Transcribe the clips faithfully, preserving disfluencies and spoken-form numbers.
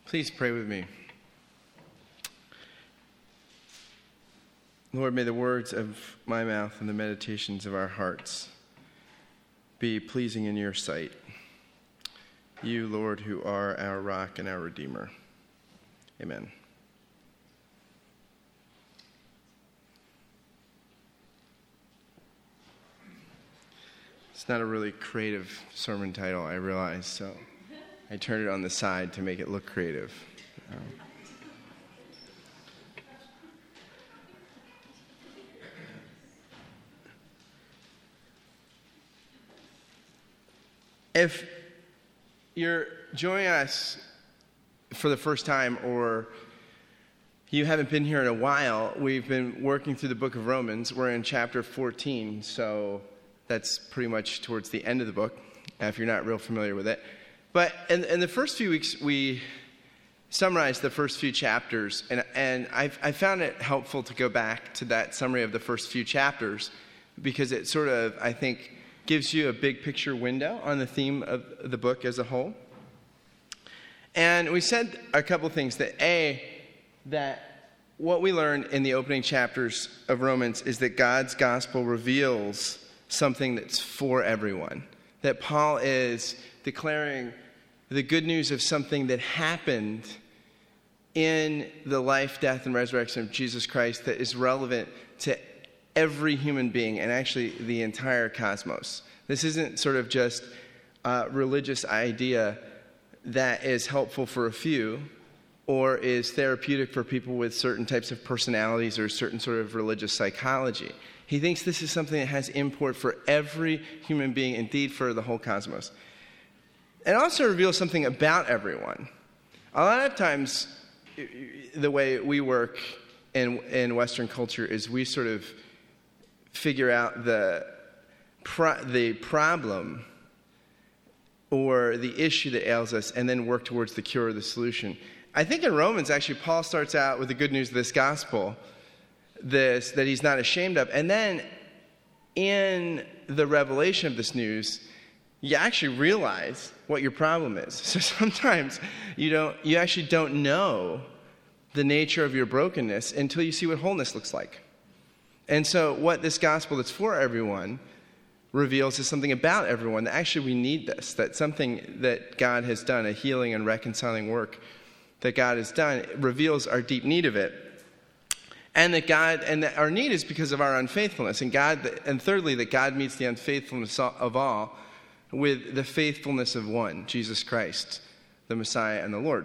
Please pray with me. Lord, may the words of my mouth and the meditations of our hearts be pleasing in your sight. You, Lord, who are our rock and our Redeemer. Amen. It's not a really creative sermon title, I realize, so I turned it on the side to make it look creative. Um, if you're joining us for the first time or you haven't been here in a while, we've been working through the book of Romans. We're in chapter fourteen, so that's pretty much towards the end of the book, if you're not real familiar with it. But in, in the first few weeks, we summarized the first few chapters, and, and I've, I found it helpful to go back to that summary of the first few chapters because it sort of, I think, gives you a big picture window on the theme of the book as a whole. And we said a couple things. That A, that what we learned in the opening chapters of Romans is that God's gospel reveals something that's for everyone. That Paul is declaring the good news of something that happened in the life, death, and resurrection of Jesus Christ that is relevant to every human being and actually the entire cosmos. This isn't sort of just a religious idea that is helpful for a few or is therapeutic for people with certain types of personalities or certain sort of religious psychology. He thinks this is something that has import for every human being, indeed for the whole cosmos. It also reveals something about everyone. A lot of times, the way we work in, in Western culture is we sort of figure out the, pro- the problem or the issue that ails us and then work towards the cure or the solution. I think in Romans, actually, Paul starts out with the good news of this gospel, this that he's not ashamed of. And then in the revelation of this news, you actually realize what your problem is. So sometimes you don't, you actually don't know the nature of your brokenness until you see what wholeness looks like. And so what this gospel that's for everyone reveals is something about everyone, that actually we need this, that something that God has done, a healing and reconciling work that God has done, reveals our deep need of it. And that God, and that our need is because of our unfaithfulness. And God, and thirdly, that God meets the unfaithfulness of all with the faithfulness of one, Jesus Christ, the Messiah and the Lord.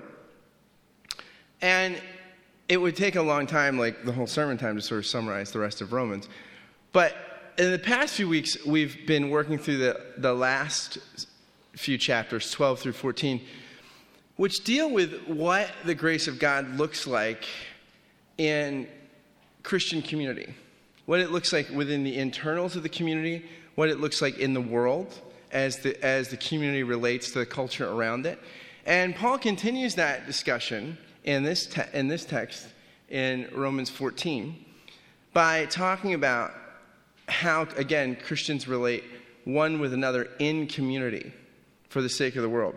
And it would take a long time, like the whole sermon time, to sort of summarize the rest of Romans. But in the past few weeks, we've been working through the, the last few chapters, twelve through fourteen, which deal with what the grace of God looks like in Christian community, what it looks like within the internals of the community, what it looks like in the world as the as the community relates to the culture around it. And Paul continues that discussion in this te- in this text in Romans fourteen by talking about how, again, Christians relate one with another in community for the sake of the world.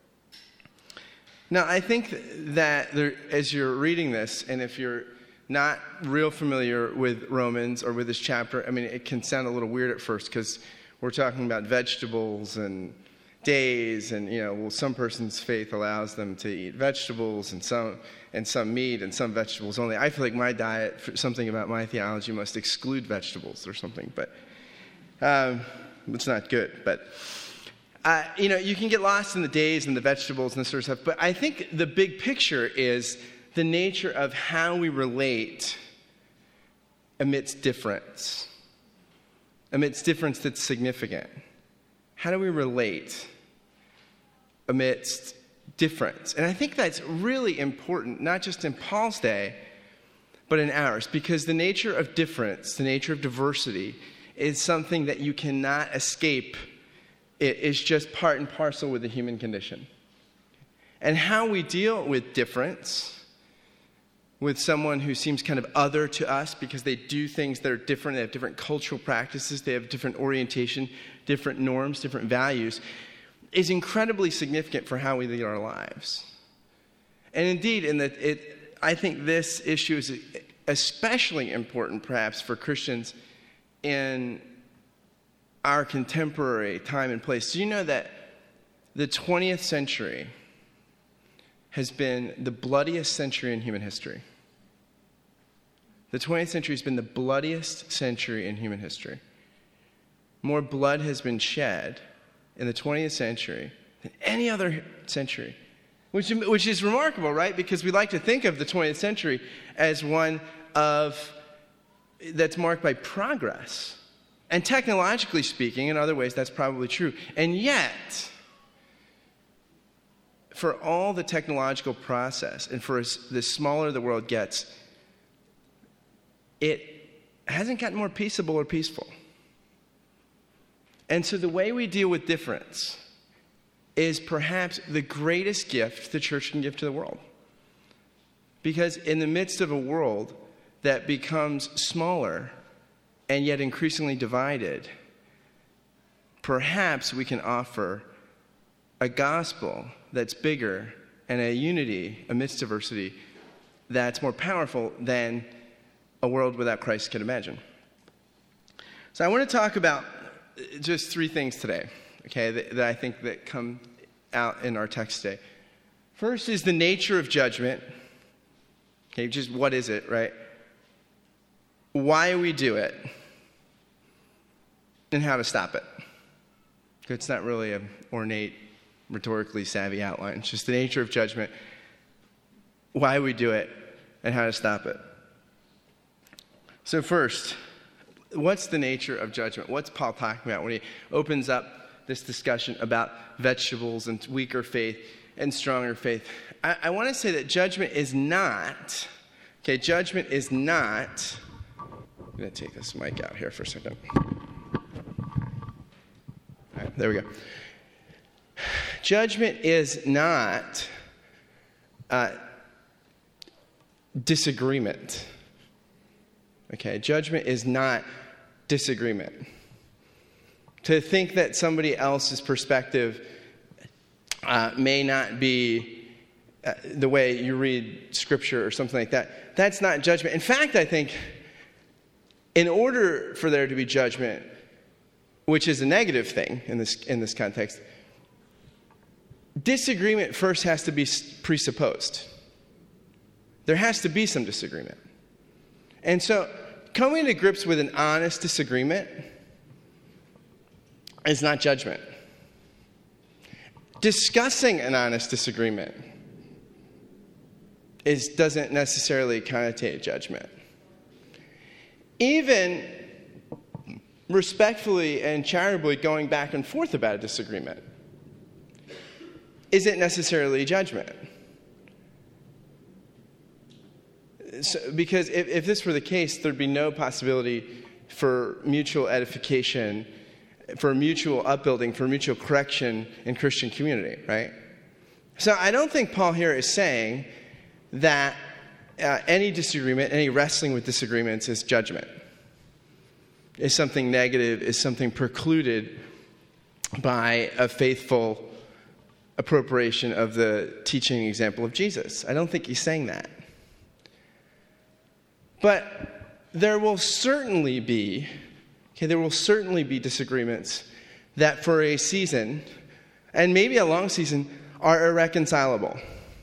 Now, I think that there, as you're reading this, and if you're not real familiar with Romans or with this chapter, I mean, it can sound a little weird at first because we're talking about vegetables and days, and, you know, well, some person's faith allows them to eat vegetables and some and some meat and some vegetables only. I feel like my diet, something about my theology must exclude vegetables or something, but um, it's not good. But, uh, you know, you can get lost in the days and the vegetables and this sort of stuff, but I think the big picture is the nature of how we relate amidst difference, amidst difference that's significant. How do we relate amidst difference? And I think that's really important, not just in Paul's day, but in ours, because the nature of difference, the nature of diversity, is something that you cannot escape. It is just part and parcel with the human condition. And how we deal with difference, with someone who seems kind of other to us because they do things that are different, they have different cultural practices, they have different orientation, different norms, different values, is incredibly significant for how we lead our lives. And indeed, in the, it, I think this issue is especially important, perhaps, for Christians in our contemporary time and place. Do you know that the twentieth century has been the bloodiest century in human history? The twentieth century has been the bloodiest century in human history. More blood has been shed in the twentieth century than any other century, which, which is remarkable, right? Because we like to think of the twentieth century as one of that's marked by progress. And technologically speaking, in other ways, that's probably true. And yet, for all the technological process, and for as, the smaller the world gets, it hasn't gotten more peaceable or peaceful. And so the way we deal with difference is perhaps the greatest gift the church can give to the world. Because in the midst of a world that becomes smaller and yet increasingly divided, perhaps we can offer a gospel that's bigger and a unity amidst diversity that's more powerful than a world without Christ can imagine. So I want to talk about just three things today, okay, that, that I think that come out in our text today. First is the nature of judgment. Okay, just what is it, right? Why we do it, and how to stop it. It's not really an ornate, rhetorically savvy outline. It's just the nature of judgment, why we do it, and how to stop it. So first, what's the nature of judgment? What's Paul talking about when he opens up this discussion about vegetables and weaker faith and stronger faith? I, I want to say that judgment is not, okay, judgment is not, I'm going to take this mic out here for a second. All right, there we go. Judgment is not uh, disagreement. Okay, judgment is not disagreement. To think that somebody else's perspective uh, may not be uh, the way you read Scripture or something like that, that's not judgment. In fact, I think in order for there to be judgment, which is a negative thing in this in this context, disagreement first has to be presupposed. There has to be some disagreement. And so coming to grips with an honest disagreement is not judgment. Discussing an honest disagreement is, doesn't necessarily connotate judgment. Even respectfully and charitably going back and forth about a disagreement isn't necessarily judgment. So, because if, if this were the case, there'd be no possibility for mutual edification, for mutual upbuilding, for mutual correction in Christian community, right? So I don't think Paul here is saying that uh, any disagreement, any wrestling with disagreements is judgment, is something negative, is something precluded by a faithful appropriation of the teaching example of Jesus. I don't think he's saying that. But there will certainly be, okay, there will certainly be disagreements that for a season, and maybe a long season, are irreconcilable.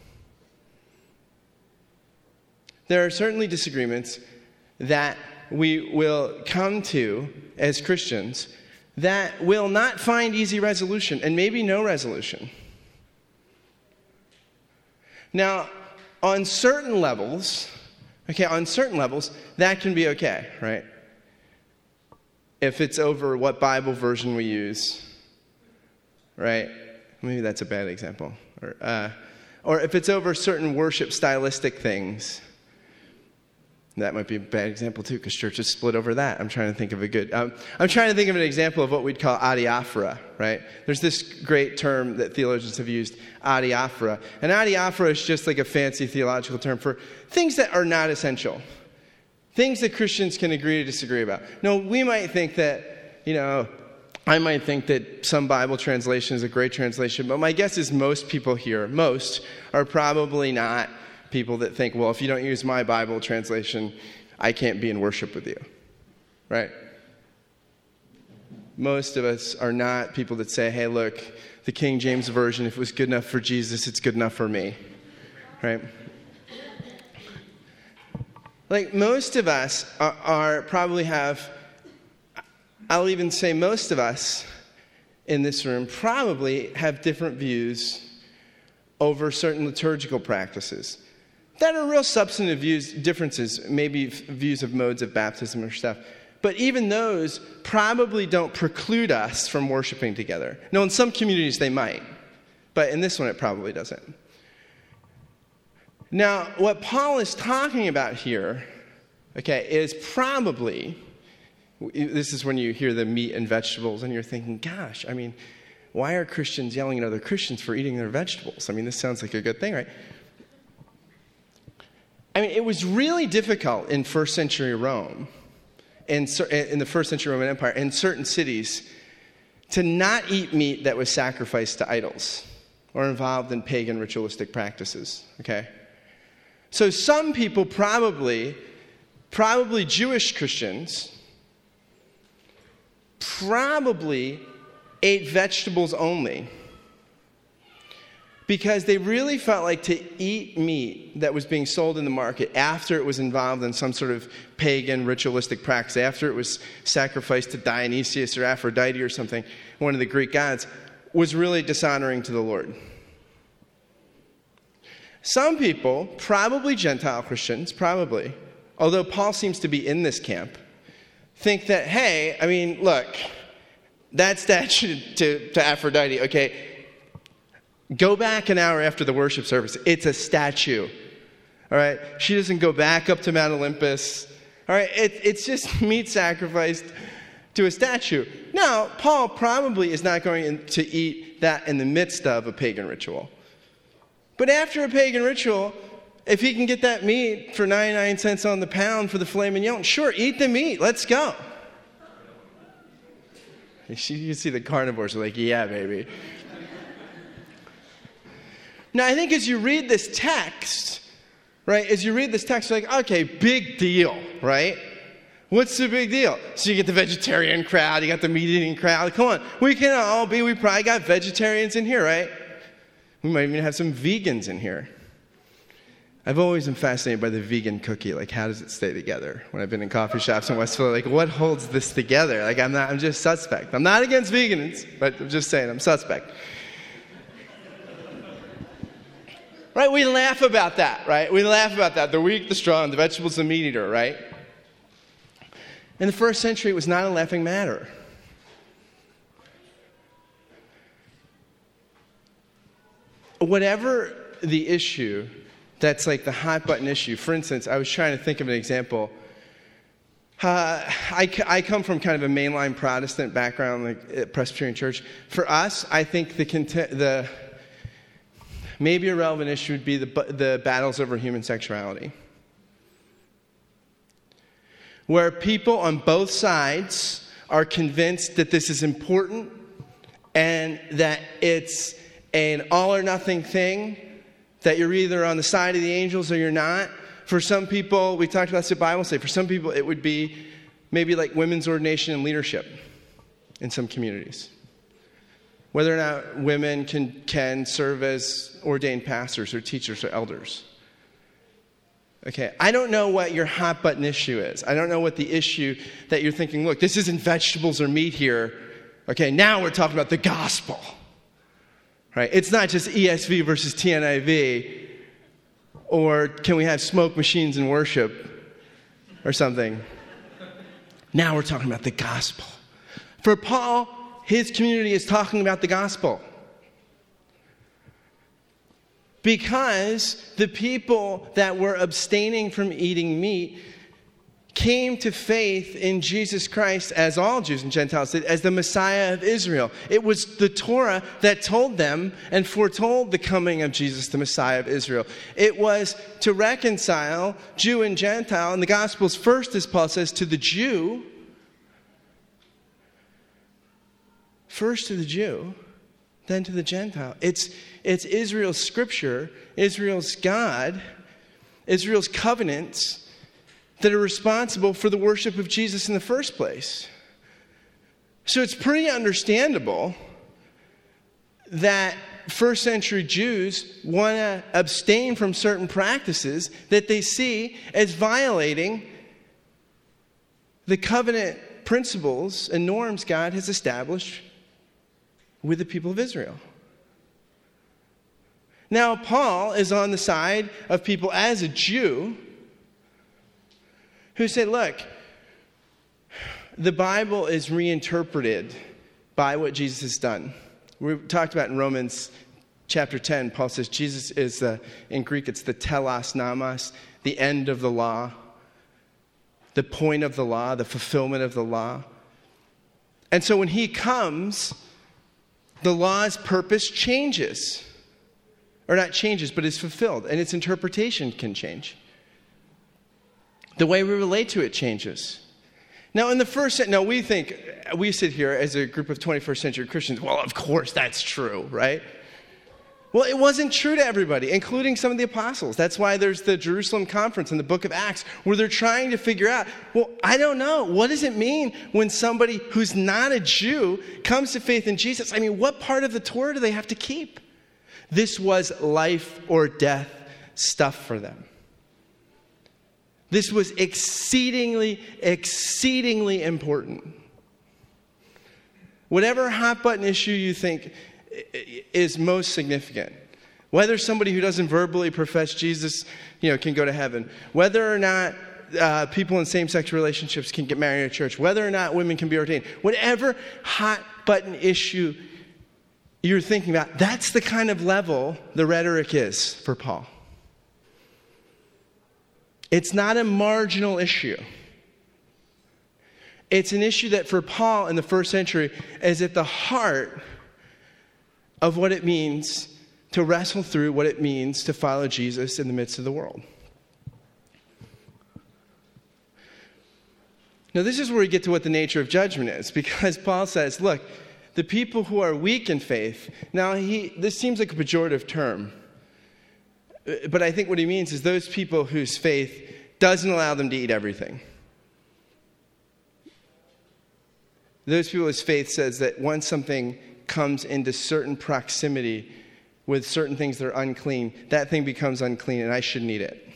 There are certainly disagreements that we will come to as Christians that will not find easy resolution, and maybe no resolution. Now, on certain levels, okay, on certain levels, that can be okay, right? If it's over what Bible version we use, right? Maybe that's a bad example. Or, uh, or if it's over certain worship stylistic things, that might be a bad example too, because churches split over that. I'm trying to think of a good, um, I'm trying to think of an example of what we'd call adiaphora, right? There's this great term that theologians have used, adiaphora. And adiaphora is just like a fancy theological term for things that are not essential. Things that Christians can agree to disagree about. No, we might think that, you know, I might think that some Bible translation is a great translation, but my guess is most people here, most, are probably not people that think, well, if you don't use my Bible translation, I can't be in worship with you, right? Most of us are not people that say, hey, look, the King James Version, if it was good enough for Jesus, it's good enough for me, right? Like, most of us are, are probably have, I'll even say most of us in this room probably have different views over certain liturgical practices that are real substantive views, differences, maybe views of modes of baptism or stuff. But even those probably don't preclude us from worshiping together. No, in some communities they might, but in this one it probably doesn't. Now, what Paul is talking about here, okay, is probably, this is when you hear the meat and vegetables and you're thinking, gosh, I mean, why are Christians yelling at other Christians for eating their vegetables? I mean, this sounds like a good thing, right? I mean, it was really difficult in first century Rome, in, in the first century Roman Empire, in certain cities, to not eat meat that was sacrificed to idols or involved in pagan ritualistic practices, okay? So some people probably, probably Jewish Christians, probably ate vegetables only because they really felt like to eat meat that was being sold in the market after it was involved in some sort of pagan ritualistic practice, after it was sacrificed to Dionysius or Aphrodite or something, one of the Greek gods, was really dishonoring to the Lord. Some people, probably Gentile Christians, probably, although Paul seems to be in this camp, think that, hey, I mean, look, that statue to, to Aphrodite, okay, go back an hour after the worship service. It's a statue, all right? She doesn't go back up to Mount Olympus, all right? It, it's just meat sacrificed to a statue. Now, Paul probably is not going to eat that in the midst of a pagan ritual. But after a pagan ritual, if he can get that meat for ninety-nine cents on the pound for the filet mignon, sure, eat the meat. Let's go. You see the carnivores are like, yeah, baby. Now, I think as you read this text, right, as you read this text, you're like, okay, big deal, right? What's the big deal? So you get the vegetarian crowd, you got the meat-eating crowd. Come on, we can all be, we probably got vegetarians in here, right? We might even have some vegans in here. I've always been fascinated by the vegan cookie. Like, how does it stay together? When I've been in coffee shops in Westfield, like, what holds this together? Like, I'm not, I'm just suspect. I'm not against vegans, but I'm just saying, I'm suspect. Right? We laugh about that, right? We laugh about that. The weak, the strong, the vegetables, the meat eater, right? In the first century, it was not a laughing matter. Whatever the issue that's like the hot button issue. For instance, I was trying to think of an example. Uh, I, I come from kind of a mainline Protestant background, like at Presbyterian Church. For us, I think the the maybe a relevant issue would be the the battles over human sexuality, where people on both sides are convinced that this is important and that it's an all or nothing thing, that you're either on the side of the angels or you're not. For some people, we talked about this at Bible study, for some people it would be maybe like women's ordination and leadership in some communities. Whether or not women can, can serve as ordained pastors or teachers or elders. Okay, I don't know what your hot button issue is. I don't know what the issue that you're thinking, look, this isn't vegetables or meat here. Okay, now we're talking about the gospel. Right? It's not just E S V versus T N I V, or can we have smoke machines in worship or something. Now we're talking about the gospel. For Paul, his community is talking about the gospel. Because the people that were abstaining from eating meat came to faith in Jesus Christ, as all Jews and Gentiles did, as the Messiah of Israel. It was the Torah that told them and foretold the coming of Jesus, the Messiah of Israel. It was to reconcile Jew and Gentile, and the Gospels first, as Paul says, to the Jew, first to the Jew, then to the Gentile. It's, it's Israel's scripture, Israel's God, Israel's covenants that are responsible for the worship of Jesus in the first place. So it's pretty understandable that first century Jews want to abstain from certain practices that they see as violating the covenant principles and norms God has established with the people of Israel. Now, Paul is on the side of people as a Jew who said, look, the Bible is reinterpreted by what Jesus has done. We talked about in Romans chapter ten, Paul says Jesus is, uh, in Greek, it's the telos nomos, the end of the law, the point of the law, the fulfillment of the law. And so when he comes, the law's purpose changes. Or not changes, but is fulfilled. And its interpretation can change. The way we relate to it changes. Now, in the first, now we think, we sit here as a group of twenty-first century Christians, well, of course that's true, right? Well, it wasn't true to everybody, including some of the apostles. That's why there's the Jerusalem Conference in the book of Acts, where they're trying to figure out, well, I don't know, what does it mean when somebody who's not a Jew comes to faith in Jesus? I mean, what part of the Torah do they have to keep? This was life or death stuff for them. This was exceedingly, exceedingly important. Whatever hot button issue you think is most significant, whether somebody who doesn't verbally profess Jesus, you know, can go to heaven, whether or not uh, people in same-sex relationships can get married in a church, whether or not women can be ordained, whatever hot button issue you're thinking about, that's the kind of level the rhetoric is for Paul. It's not a marginal issue. It's an issue that for Paul in the first century is at the heart of what it means to wrestle through what it means to follow Jesus in the midst of the world. Now, this is where we get to what the nature of judgment is, because Paul says, look, the people who are weak in faith, now he this seems like a pejorative term, but I think what he means is those people whose faith doesn't allow them to eat everything. Those people whose faith says that once something comes into certain proximity with certain things that are unclean, that thing becomes unclean and I shouldn't eat it.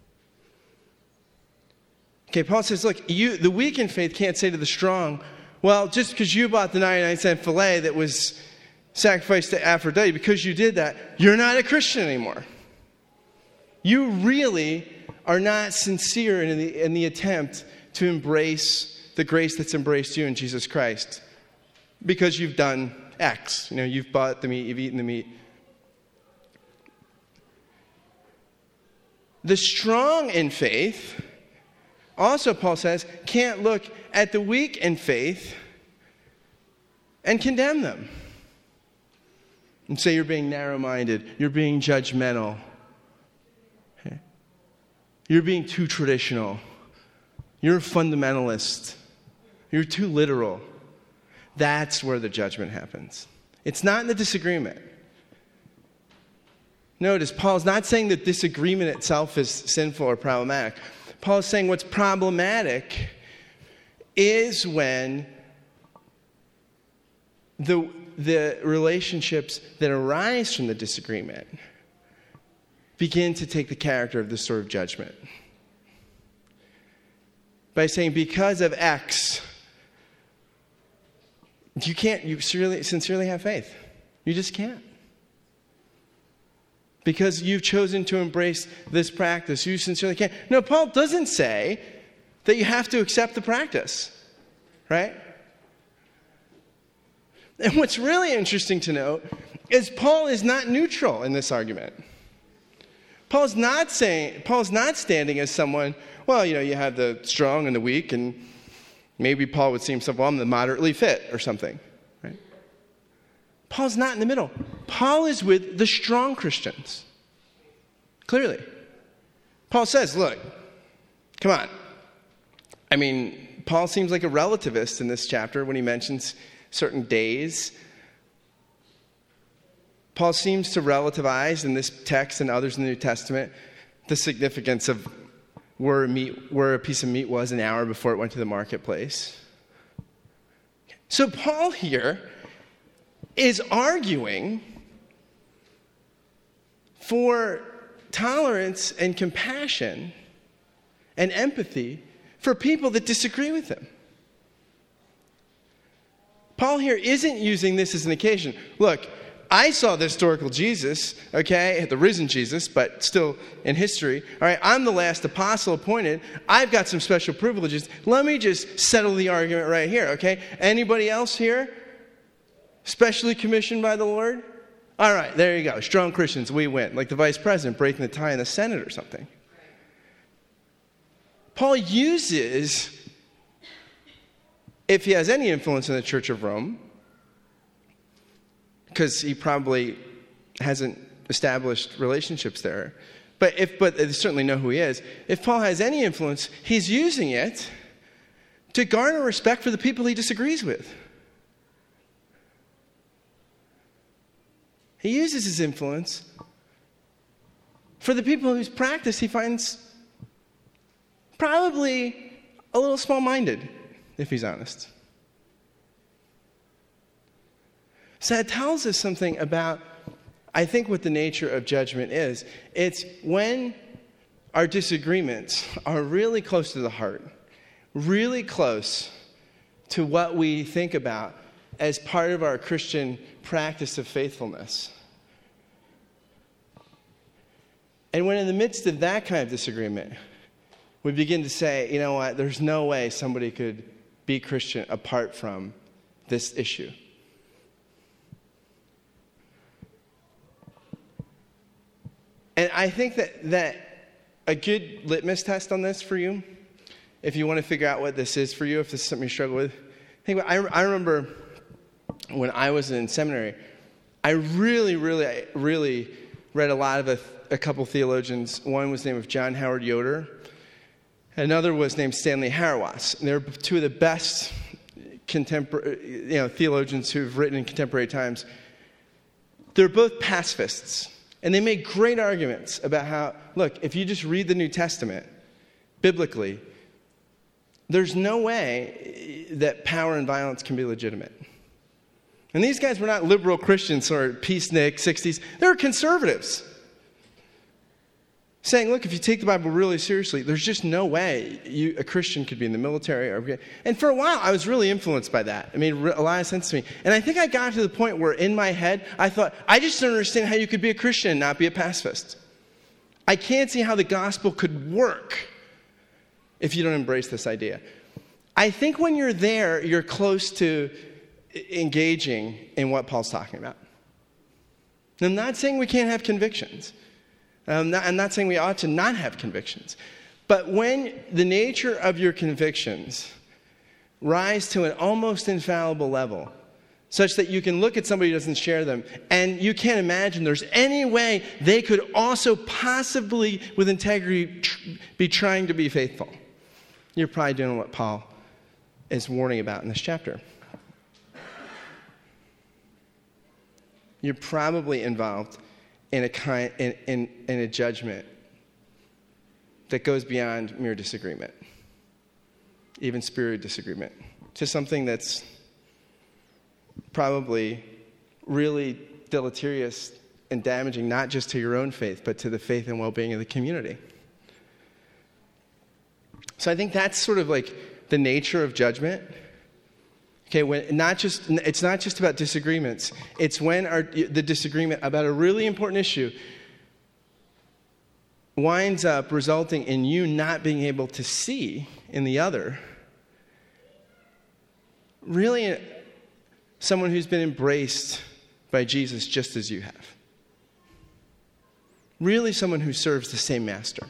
Okay, Paul says, look, you, the weak in faith can't say to the strong, well, just because you bought the ninety-nine cent filet that was sacrificed to Aphrodite, because you did that, you're not a Christian anymore. You really are not sincere in the, in the attempt to embrace the grace that's embraced you in Jesus Christ because you've done X. You know, you've bought the meat, you've eaten the meat. The strong in faith, also Paul says, can't look at the weak in faith and condemn them and say you're being narrow-minded, you're being judgmental, you're being too traditional, you're a fundamentalist, you're too literal. That's where the judgment happens. It's not in the disagreement. Notice, Paul's not saying that disagreement itself is sinful or problematic. Paul's saying what's problematic is when the, the relationships that arise from the disagreement begin to take the character of this sort of judgment. By saying, because of X, you can't, you sincerely, sincerely have faith. You just can't. Because you've chosen to embrace this practice, you sincerely can't. No, Paul doesn't say that you have to accept the practice, right? And what's really interesting to note is Paul is not neutral in this argument. Paul's not saying, Paul's not standing as someone, well, you know, you have the strong and the weak, and maybe Paul would see himself, well, I'm the moderately fit or something, right? Paul's not in the middle. Paul is with the strong Christians. Clearly. Paul says, look, come on. I mean, Paul seems like a relativist in this chapter when he mentions certain days. Paul seems to relativize in this text and others in the New Testament the significance of where, meat, where a piece of meat was an hour before it went to the marketplace. So Paul here is arguing for tolerance and compassion and empathy for people that disagree with him. Paul here isn't using this as an occasion. Look, I saw the historical Jesus, okay, the risen Jesus, but still in history. All right, I'm the last apostle appointed. I've got some special privileges. Let me just settle the argument right here, okay? Anybody else here specially commissioned by the Lord? All right, there you go. Strong Christians, we win. Like the vice president breaking the tie in the Senate or something. Paul uses, if he has any influence in the Church of Rome, because he probably hasn't established relationships there. But if, but they certainly know who he is. If Paul has any influence, he's using it to garner respect for the people he disagrees with. He uses his influence for the people whose practice he finds probably a little small-minded, if he's honest. So that tells us something about, I think, what the nature of judgment is. It's when our disagreements are really close to the heart, really close to what we think about as part of our Christian practice of faithfulness. And when in the midst of that kind of disagreement, we begin to say, you know what, there's no way somebody could be Christian apart from this issue. And I think that, that a good litmus test on this for you, if you want to figure out what this is for you, if this is something you struggle with, think about, I, I remember when I was in seminary, I really, really, really read a lot of a, a couple theologians. One was named of John Howard Yoder. Another was named Stanley Hauerwas. And they're two of the best contemporary, you know, theologians who've written in contemporary times. They're both pacifists. And they make great arguments about how, look, if you just read the New Testament biblically, there's no way that power and violence can be legitimate. And these guys were not liberal Christians or peacenik sixties. They were conservatives. Saying, look, if you take the Bible really seriously, there's just no way you, a Christian could be in the military. Or, and for a while, I was really influenced by that. It made a lot of sense to me. And I think I got to the point where in my head, I thought, I just don't understand how you could be a Christian and not be a pacifist. I can't see how the gospel could work if you don't embrace this idea. I think when you're there, you're close to engaging in what Paul's talking about. I'm not saying we can't have convictions. I'm not, I'm not saying we ought to not have convictions. But when the nature of your convictions rise to an almost infallible level, such that you can look at somebody who doesn't share them, and you can't imagine there's any way they could also possibly, with integrity, tr- be trying to be faithful, you're probably doing what Paul is warning about in this chapter. You're probably involved in a kind in, in, in a judgment that goes beyond mere disagreement, even spirited disagreement, to something that's probably really deleterious and damaging, not just to your own faith, but to the faith and well-being of the community. So I think that's sort of like the nature of judgment. Okay, when not just it's not just about disagreements. It's when our, the disagreement about a really important issue winds up resulting in you not being able to see in the other really someone who's been embraced by Jesus just as you have. Really someone who serves the same master.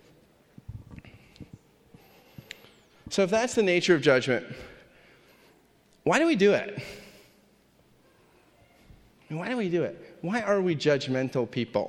So if that's the nature of judgment, why do we do it? I mean, why do we do it? Why are we judgmental people?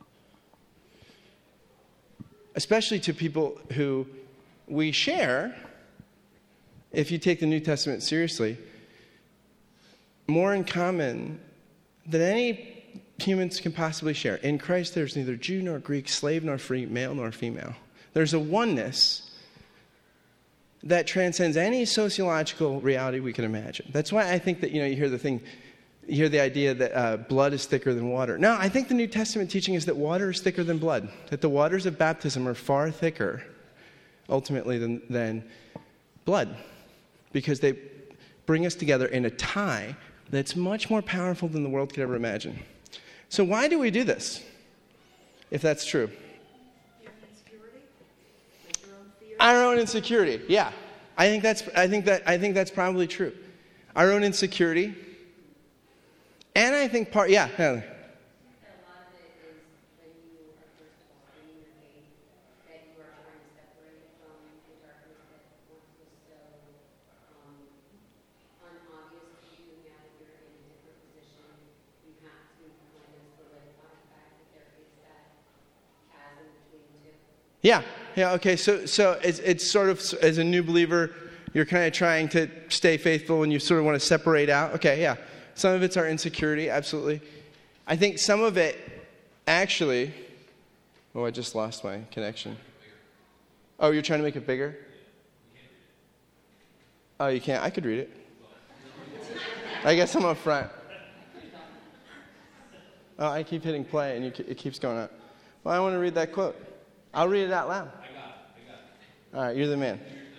Especially to people who we share, if you take the New Testament seriously, more in common than any humans can possibly share. In Christ, there's neither Jew nor Greek, slave nor free, male nor female. There's a oneness that transcends any sociological reality we can imagine. That's why I think that, you know, you hear the thing, you hear the idea that uh, blood is thicker than water. No, I think the New Testament teaching is that water is thicker than blood, that the waters of baptism are far thicker, ultimately, than, than blood, because they bring us together in a tie that's much more powerful than the world could ever imagine. So why do we do this, if that's true? Your insecurity? Like your own fear? Our own insecurity, yeah. I think that's I think that I think that's probably true. Our own insecurity. And I think part yeah, yeah. A lot of it is when you are first walking in your faith, that you are trying to separate from the darkness that once was so um, unobvious to you. Now that you're in a different position, you have to kind of solidify the fact that there is that chasm between the two. Yeah, yeah, okay, so so it's, it's sort of, as a new believer, you're kind of trying to stay faithful and you sort of want to separate out. Okay, yeah. Some of it's our insecurity, absolutely. I think some of it, actually, oh, I just lost my connection. Oh, you're trying to make it bigger? Oh, you can't? I could read it. I guess I'm up front. Oh, I keep hitting play and you, it keeps going up. Well, I want to read that quote. I'll read it out loud. I got it. I got it. All right, you're the man.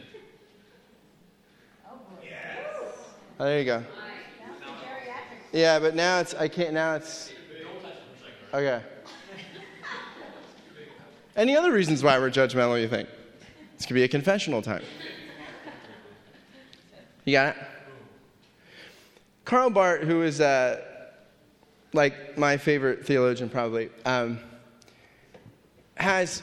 Yes. Oh, there you go. Yeah, but now it's, I can't, now it's, okay. Any other reasons why we're judgmental, you think? This could be a confessional time. You got it? Karl Barth, who is, uh, like, my favorite theologian probably, um, has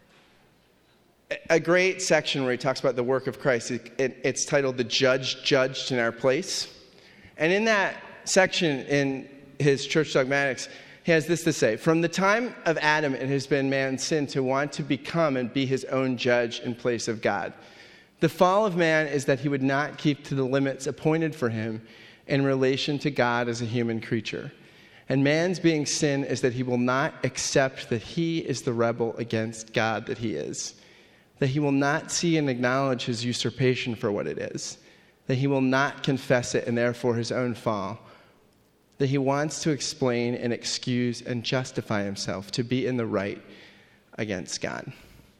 a great section where he talks about the work of Christ. It, it, it's titled The Judge Judged in Our Place. And in that section in his Church Dogmatics, he has this to say: from the time of Adam, it has been man's sin to want to become and be his own judge in place of God. The fall of man is that he would not keep to the limits appointed for him in relation to God as a human creature. And man's being sin is that he will not accept that he is the rebel against God that he is, that he will not see and acknowledge his usurpation for what it is, that he will not confess it and therefore his own fall, that he wants to explain and excuse and justify himself to be in the right against God.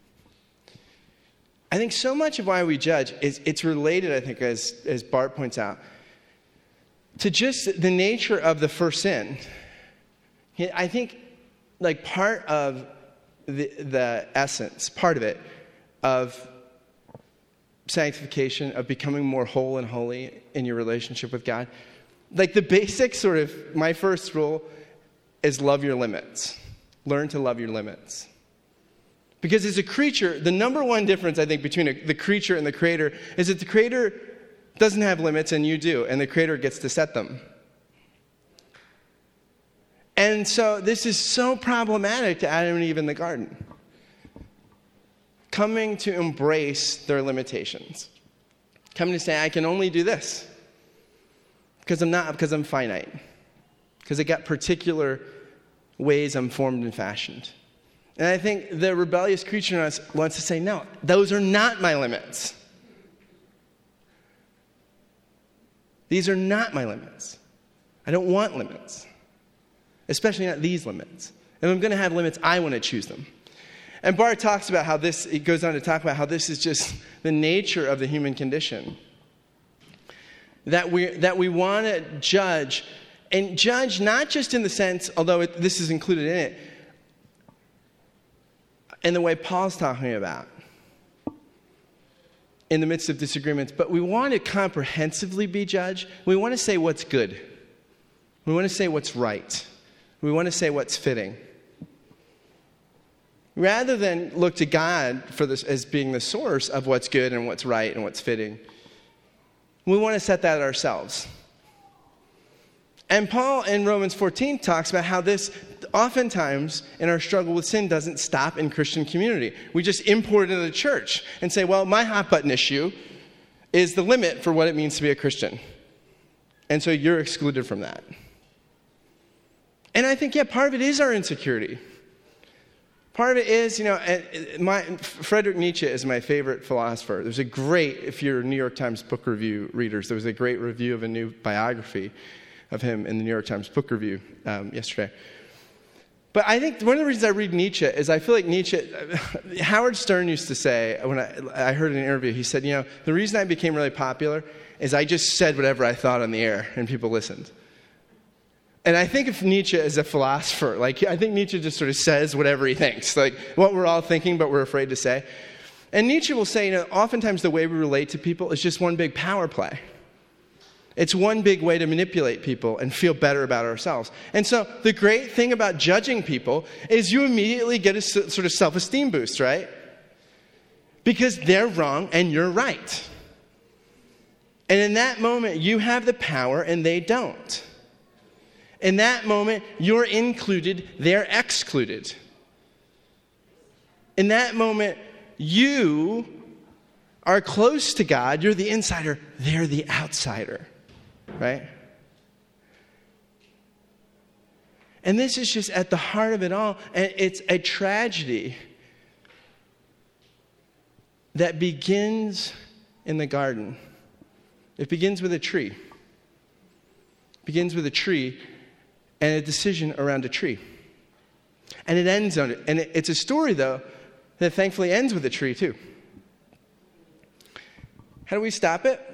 I think so much of why we judge is it's related, I think, as, as Barth points out, to just the nature of the first sin. I think, like, part of the, the essence, part of it, of sanctification, of becoming more whole and holy in your relationship with God, like the basic sort of, my first rule is love your limits. Learn to love your limits. Because as a creature, the number one difference, I think, between a, the creature and the creator is that the creator doesn't have limits and you do, and the creator gets to set them. And so this is so problematic to Adam and Eve in the garden, coming to embrace their limitations, coming to say, I can only do this because I'm not, because I'm finite, because I got particular ways I'm formed and fashioned. And I think the rebellious creature in us wants to say, no, those are not my limits. These are not my limits. I don't want limits, especially not these limits. If I'm going to have limits, I want to choose them. And Barth talks about how this, he goes on to talk about how this is just the nature of the human condition. That we that we want to judge, and judge not just in the sense, although it, this is included in it, in the way Paul's talking about, in the midst of disagreements, but we want to comprehensively be judged. We want to say what's good. We want to say what's right. We want to say what's fitting. Rather than look to God for this as being the source of what's good and what's right and what's fitting, we want to set that ourselves. And Paul in Romans fourteen talks about how this oftentimes in our struggle with sin doesn't stop in Christian community. We just import it into the church and say, well, my hot button issue is the limit for what it means to be a Christian. And so you're excluded from that. And I think, yeah, part of it is our insecurity. Part of it is, you know, my, Friedrich Nietzsche is my favorite philosopher. There's a great, if you're New York Times Book Review readers, there was a great review of a new biography of him in the New York Times Book Review um, yesterday. But I think one of the reasons I read Nietzsche is I feel like Nietzsche, Howard Stern used to say, when I, I heard in an interview, he said, you know, the reason I became really popular is I just said whatever I thought on the air and people listened. And I think of Nietzsche as a philosopher. Like, I think Nietzsche just sort of says whatever he thinks, like what we're all thinking but we're afraid to say. And Nietzsche will say, you know, oftentimes the way we relate to people is just one big power play. It's one big way to manipulate people and feel better about ourselves. And so the great thing about judging people is you immediately get a sort of self-esteem boost, right? Because they're wrong and you're right. And in that moment, you have the power and they don't. In that moment, you're included, they're excluded. In that moment, you are close to God, you're the insider, they're the outsider. Right? And this is just at the heart of it all. And it's a tragedy that begins in the garden. It begins with a tree. It begins with a tree and a decision around a tree. And it ends on it. And it, it's a story, though, that thankfully ends with a tree, too. How do we stop it?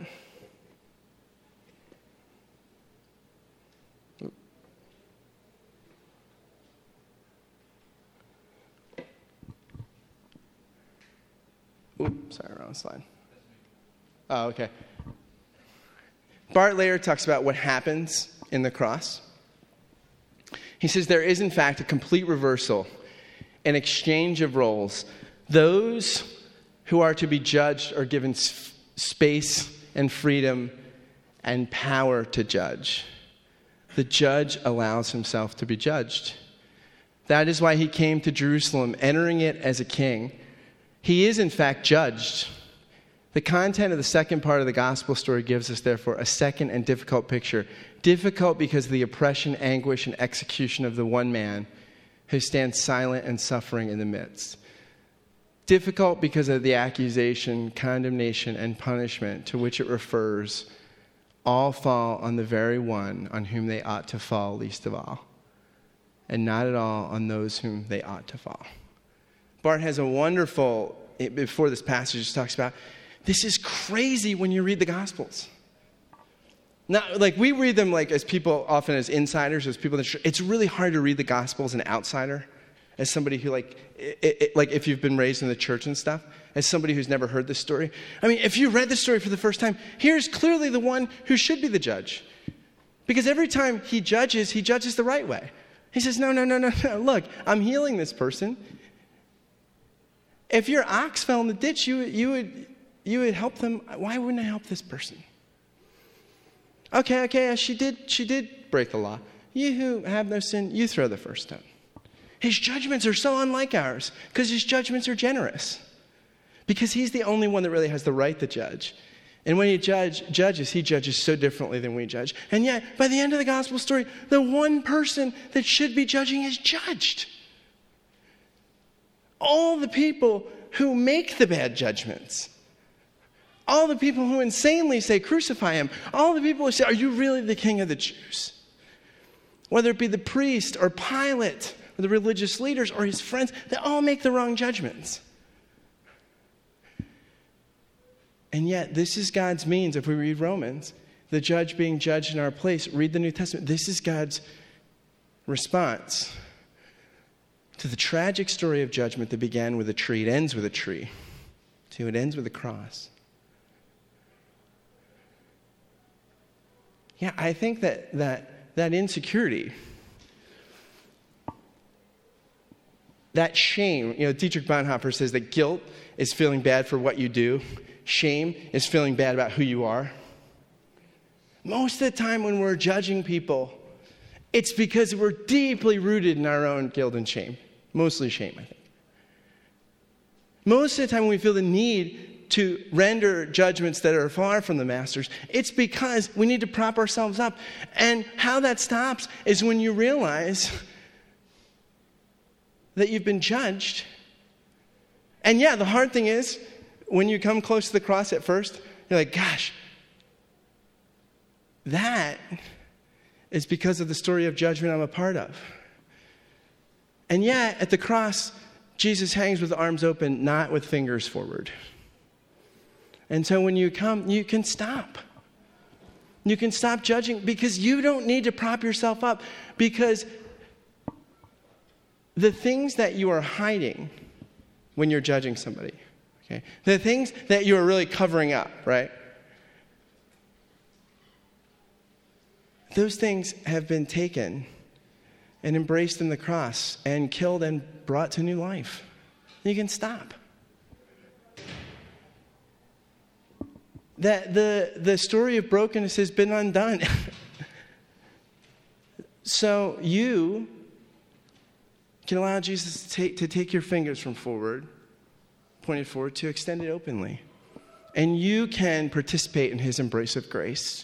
Oops, sorry, wrong slide. Oh, okay. Bart Layer talks about what happens in the cross. He says there is, in fact, a complete reversal, an exchange of roles. Those who are to be judged are given s- space and freedom and power to judge. The judge allows himself to be judged. That is why he came to Jerusalem, entering it as a king. He is, in fact, judged. The content of the second part of the gospel story gives us, therefore, a second and difficult picture. Difficult because of the oppression, anguish, and execution of the one man who stands silent and suffering in the midst. Difficult because of the accusation, condemnation, and punishment to which it refers all fall on the very one on whom they ought to fall least of all, and not at all on those whom they ought to fall. Bart has a wonderful, before this passage talks about, this is crazy when you read the Gospels. Now, like we read them like as people, often as insiders, as people that, it's really hard to read the Gospel as an outsider, as somebody who like, it, it, like if you've been raised in the church and stuff, as somebody who's never heard this story. I mean, if you read the story for the first time, here's clearly the one who should be the judge. Because every time he judges, he judges the right way. He says, no, no, no, no, no, look, I'm healing this person. If your ox fell in the ditch, you, you, would, you would help them. Why wouldn't I help this person? Okay, okay, she did, she did break the law. You who have no sin, you throw the first stone. His judgments are so unlike ours because his judgments are generous. Because he's the only one that really has the right to judge. And when he judge, judges, he judges so differently than we judge. And yet, by the end of the gospel story, the one person that should be judging is judged. All the people who make the bad judgments, all the people who insanely say, crucify him, all the people who say, are you really the king of the Jews? Whether it be the priest or Pilate or the religious leaders or his friends, they all make the wrong judgments. And yet, this is God's means. If we read Romans, the judge being judged in our place, read the New Testament. This is God's response to the tragic story of judgment that began with a tree. It ends with a tree. Two, it ends with a cross. Yeah, I think that that, that insecurity, that shame, you know, Dietrich Bonhoeffer says that guilt is feeling bad for what you do. Shame is feeling bad about who you are. Most of the time when we're judging people, it's because we're deeply rooted in our own guilt and shame. Mostly shame, I think. Most of the time when we feel the need to render judgments that are far from the master's. It's because we need to prop ourselves up. And how that stops is when you realize that you've been judged. And yeah, the hard thing is, when you come close to the cross at first, you're like, gosh, that is because of the story of judgment I'm a part of. And yet, at the cross, Jesus hangs with arms open, not with fingers forward. And so when you come, you can stop. You can stop judging because you don't need to prop yourself up, because the things that you are hiding when you're judging somebody, okay, the things that you are really covering up, right? Those things have been taken and embraced in the cross and killed and brought to new life. You can stop. That the, the story of brokenness has been undone. So you can allow Jesus to take, to take your fingers from forward, pointed forward, to extend it openly. And you can participate in his embrace of grace.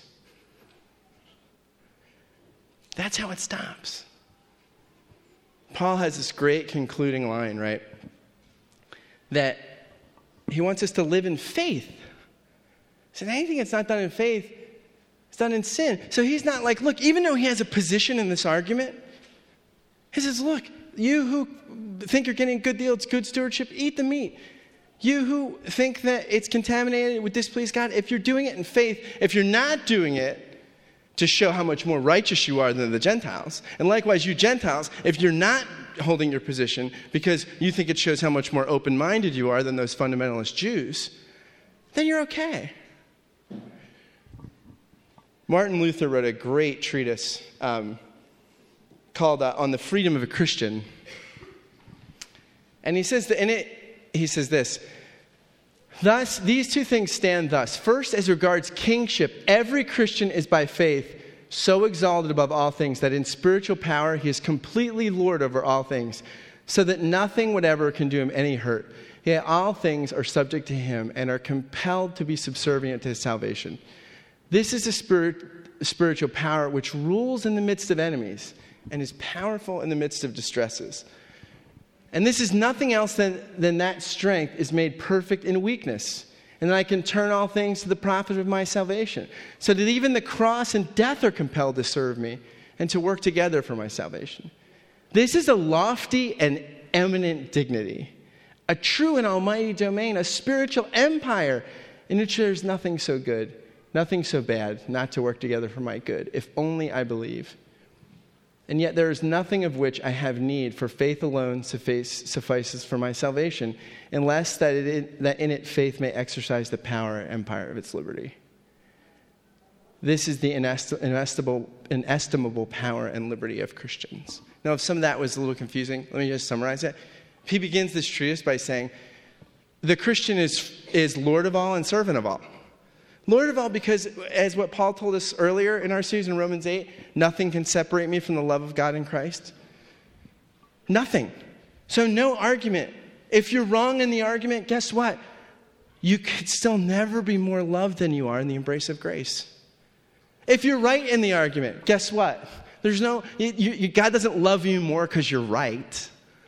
That's how it stops. Paul has this great concluding line, right? That he wants us to live in faith. So anything that's not done in faith, it's done in sin. So he's not like, look, even though he has a position in this argument, he says, look, you who think you're getting a good deal, it's good stewardship, eat the meat. You who think that it's contaminated, it would displease God, if you're doing it in faith, if you're not doing it to show how much more righteous you are than the Gentiles, and likewise you Gentiles, if you're not holding your position because you think it shows how much more open-minded you are than those fundamentalist Jews, then you're okay. Martin Luther wrote a great treatise um, called uh, On the Freedom of a Christian. And he says that in it, he says this: thus, these two things stand thus. First, as regards kingship, every Christian is by faith so exalted above all things that in spiritual power he is completely Lord over all things, so that nothing whatever can do him any hurt. Yet all things are subject to him and are compelled to be subservient to his salvation. This is a spirit, spiritual power which rules in the midst of enemies and is powerful in the midst of distresses. And this is nothing else than, than that strength is made perfect in weakness. And then I can turn all things to the profit of my salvation. So that even the cross and death are compelled to serve me and to work together for my salvation. This is a lofty and eminent dignity, a true and almighty domain, a spiritual empire in which there is nothing so good, nothing so bad, not to work together for my good, if only I believe. And yet there is nothing of which I have need, for faith alone suffice, suffices for my salvation, unless that, it, that in it faith may exercise the power and empire of its liberty. This is the inest- inestimable, inestimable power and liberty of Christians. Now, if some of that was a little confusing, let me just summarize it. He begins this treatise by saying, the Christian is, is Lord of all and servant of all. Lord of all, because as what Paul told us earlier in our series in Romans eight, nothing can separate me from the love of God in Christ. Nothing. So no argument. If you're wrong in the argument, guess what? You could still never be more loved than you are in the embrace of grace. If you're right in the argument, guess what? There's no, you, you, God doesn't love you more because you're right.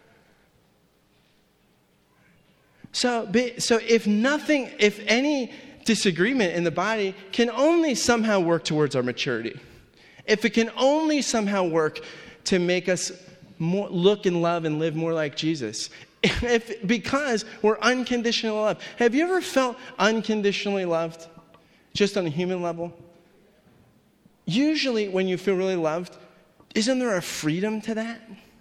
So, so if nothing, if any disagreement in the body can only somehow work towards our maturity, if it can only somehow work to make us more, look and love and live more like Jesus, if, because we're unconditional love. Have you ever felt unconditionally loved, just on a human level? Usually when you feel really loved, isn't there a freedom to that?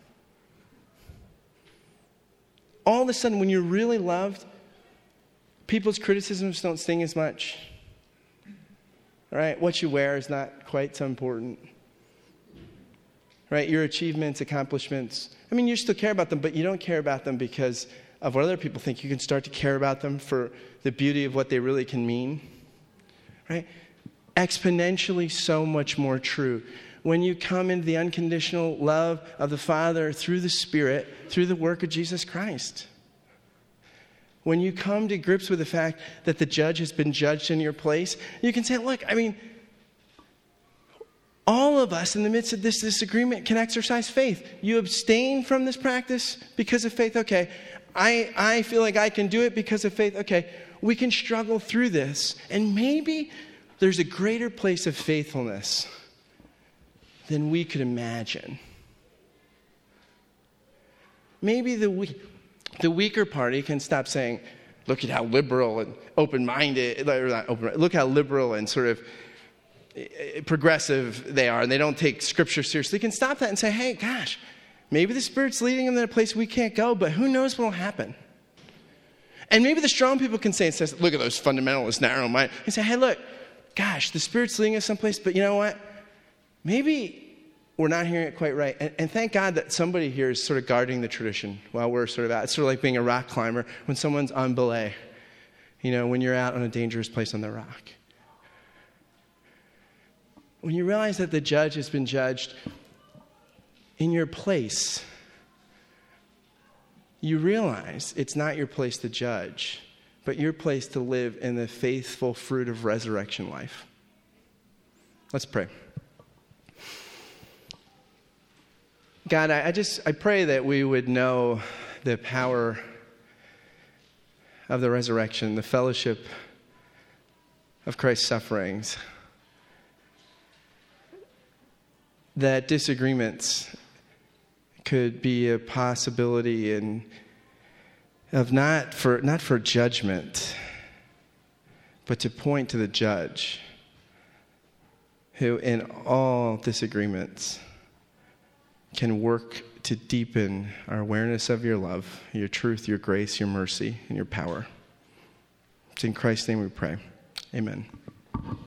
All of a sudden, when you're really loved, people's criticisms don't sting as much. Right? What you wear is not quite so important. Right? Your achievements, accomplishments. I mean, you still care about them, but you don't care about them because of what other people think. You can start to care about them for the beauty of what they really can mean. Right? Exponentially so much more true when you come into the unconditional love of the Father through the Spirit, through the work of Jesus Christ. when you come to grips with the fact that the judge has been judged in your place, you can say, look, I mean, all of us in the midst of this disagreement can exercise faith. You abstain from this practice because of faith. Okay, I, I feel like I can do it because of faith. Okay, we can struggle through this. And maybe there's a greater place of faithfulness than we could imagine. Maybe the we- the weaker party can stop saying, look at how liberal and open-minded, or not open, look how liberal and sort of progressive they are, and they don't take Scripture seriously. They can stop that and say, hey, gosh, maybe the Spirit's leading them to a place we can't go, but who knows what will happen? And maybe the strong people can say, it says, look at those fundamentalists, narrow mind. And say, hey, look, gosh, the Spirit's leading us someplace, but you know what? Maybe we're not hearing it quite right. And, and thank God that somebody here is sort of guarding the tradition while we're sort of out. It's sort of like being a rock climber when someone's on belay, you know, when you're out on a dangerous place on the rock. When you realize that the judge has been judged in your place, you realize it's not your place to judge, but your place to live in the faithful fruit of resurrection life. Let's pray. God, I, I just, I pray that we would know the power of the resurrection, the fellowship of Christ's sufferings, that disagreements could be a possibility and of not for not for judgment, but to point to the judge who in all disagreements can work to deepen our awareness of your love, your truth, your grace, your mercy, and your power. It's in Christ's name we pray. Amen.